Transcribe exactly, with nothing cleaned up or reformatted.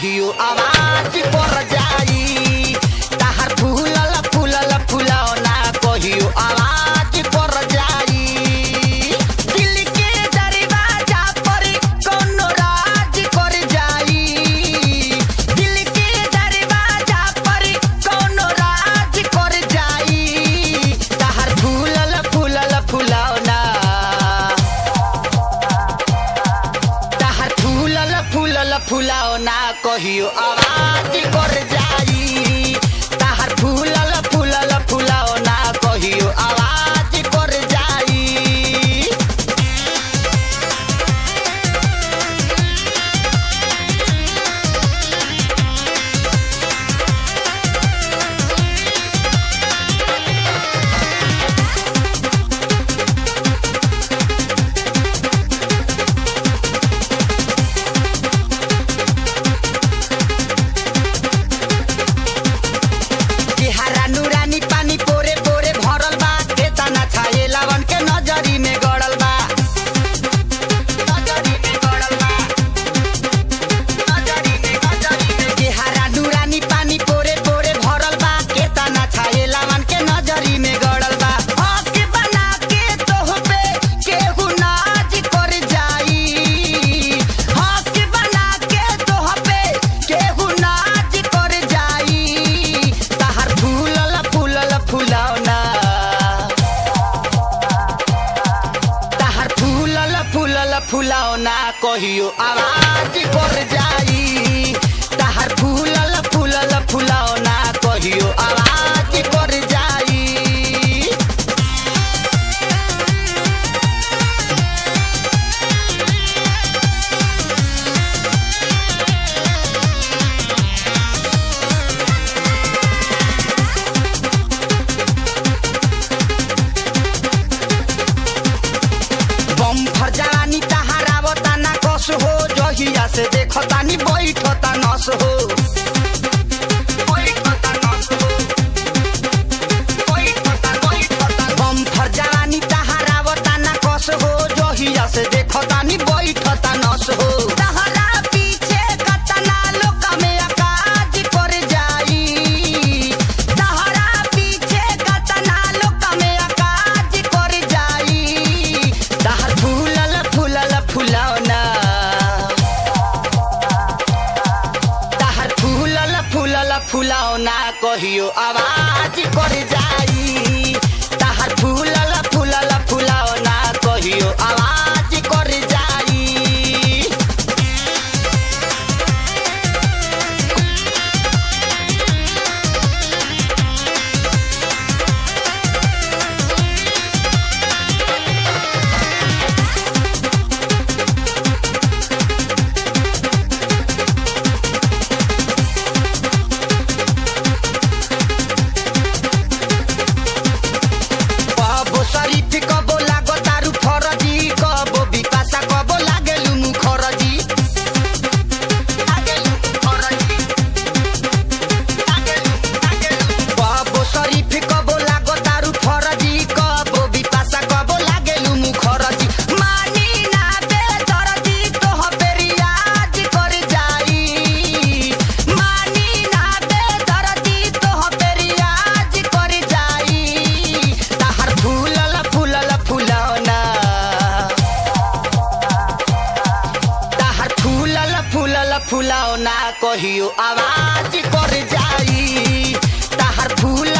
कहियो आवाज कर जाई ताहर फूलल फूलल फुलौना कहियो आवाज कर जाई दिल के दरवाजा पर कोनो राज कर जाई दिल के दरवाजा पर कोनो राज कर जाई ताहर फूलल फूलल फुलौना ताहर फूलल फूलल फुलौना कहियो आवाज कर जाई ताहर फूलल फूलल फुलौना कहियो आवाज कर जाई फुलौना कहियो आवाज कर जाई ताहर फूलल फूलल फुलौना कहियो आवाज कर जाई बम फर जवानी हो जहिया से देखतानी बैठता नस हो बम फर जवानी तहारावता ना कस हो जहिया से देखतानी बैठता नस हो तहरा पीछे कतना लोक में आकाज कर जाई तहरा पीछे कतना लोक में आकाज कर जाई तहर फूलल फूलल फुलौना फुलौना कहियो आवाज कर जाई ताहर फूलल फूलल फुलौना कहियो आवाज कर जाई फुलौना कहियो आवाज कर जाई ताहर फूल